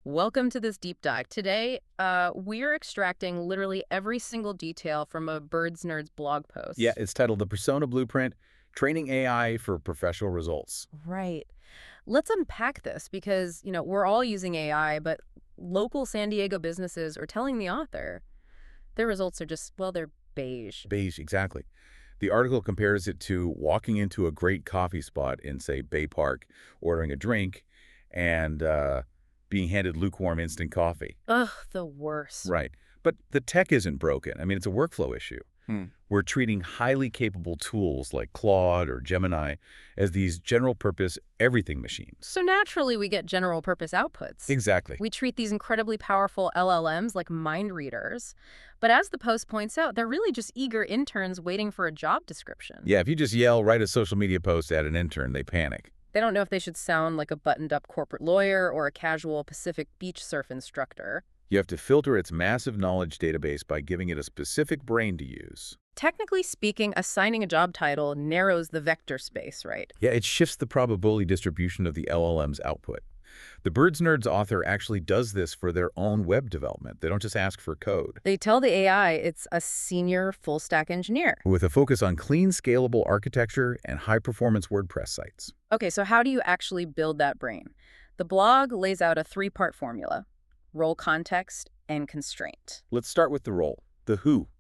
Welcome to this deep dive. Today, we're extracting literally every single detail from a Birds Nerds blog Yeah, post. it's titled The Persona Blueprint, Training AI for Professional Results. Right. Let's unpack this because, we're all using AI, but local San Diego businesses are telling the author their results are just, well, they're beige. Beige, exactly. The article compares it to walking into a great coffee spot in, say, Bay Park, ordering a drink, and being handed lukewarm instant coffee. Ugh, the worst. Right. But the tech isn't broken. I mean, it's a workflow issue. Hmm. We're treating highly capable tools like Claude or Gemini as these general-purpose everything machines. So naturally, we get general purpose outputs. Exactly. We treat these incredibly powerful LLMs like mind readers. But as the post points out, they're really just eager interns waiting for a job description. Yeah, if you just yell, write a social media post at an intern, they panic. They don't know if they should sound like a buttoned-up corporate lawyer or a casual Pacific beach surf instructor. You have to filter its massive knowledge database by giving it a specific brain to use. Technically speaking, assigning a job title narrows the vector space, right? Yeah, it shifts the probability distribution of the LLM's output. The Birds Nerds author actually does this for their own web development. They don't just ask for code. They tell the AI it's a senior full-stack engineer. With a focus on clean, scalable architecture and high-performance WordPress sites. Okay, so how do you actually build that brain? The blog lays out a three-part formula: role, context, and constraint. Let's start with the role, the who.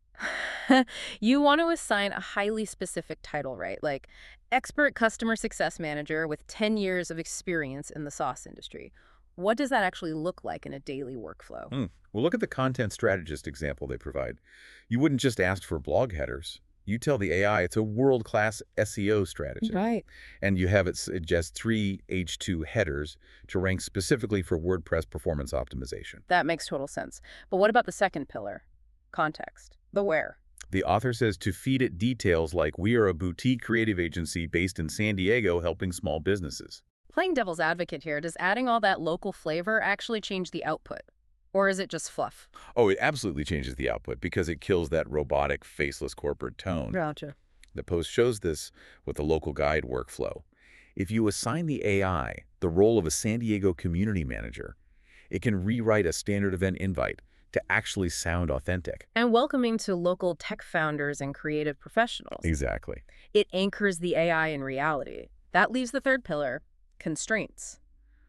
You want to assign a highly specific title, right? Like expert customer success manager with 10 years of experience in the sauce industry. What does that actually look like in a daily workflow? Well, look at the content strategist example they provide. You wouldn't just ask for blog headers. You tell the AI it's a world-class SEO strategy. Right. And you have it suggest 3 H2 headers to rank specifically for WordPress performance optimization. That makes total sense. But what about the second pillar? Context. The where. The author says to feed it details like we are a boutique creative agency based in San Diego helping small businesses. Playing devil's advocate here, does adding all that local flavor actually change the output? Or is it just fluff? Oh, it absolutely changes the output because it kills that robotic, faceless corporate tone. Gotcha. The post shows this with the local guide workflow. If you assign the AI the role of a San Diego community manager, it can rewrite a standard event invite to actually sound authentic. And welcoming to local tech founders and creative professionals. Exactly. It anchors the AI in reality. That leaves the third pillar, constraints,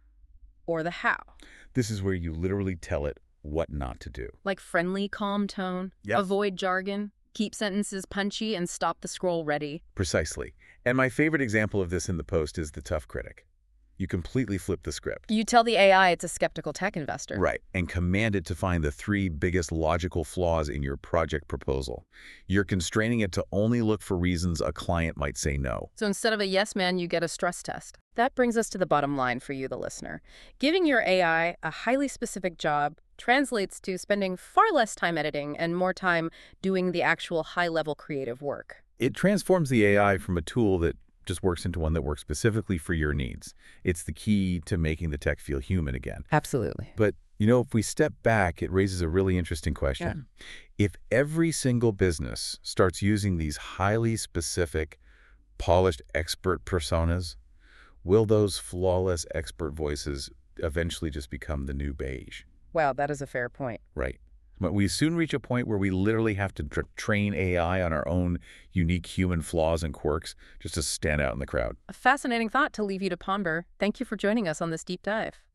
or the how. This is where you literally tell it what not to do. Like friendly, calm tone, Yes. avoid jargon, keep sentences punchy, and stop the scroll ready. Precisely. And my favorite example of this in the post is the tough critic. You completely flip the script. You tell the AI it's a skeptical tech investor. Right, and command it to find the 3 biggest logical flaws in your project proposal. You're constraining it to only look for reasons a client might say no. So instead of a yes man, you get a stress test. That brings us to the bottom line for you, the listener. Giving your AI a highly specific job translates to spending far less time editing and more time doing the actual high-level creative work. It transforms the AI from a tool that just works into one that works specifically for your needs. It's the key to making the tech feel human again. Absolutely. But, if we step back, it raises a really interesting question. If every single business starts using these highly specific, polished expert personas, will those flawless expert voices eventually just become the new beige? Wow, that is a fair point. Right. But we soon reach a point where we literally have to train AI on our own unique human flaws and quirks just to stand out in the crowd. A fascinating thought to leave you to ponder. Thank you for joining us on this deep dive.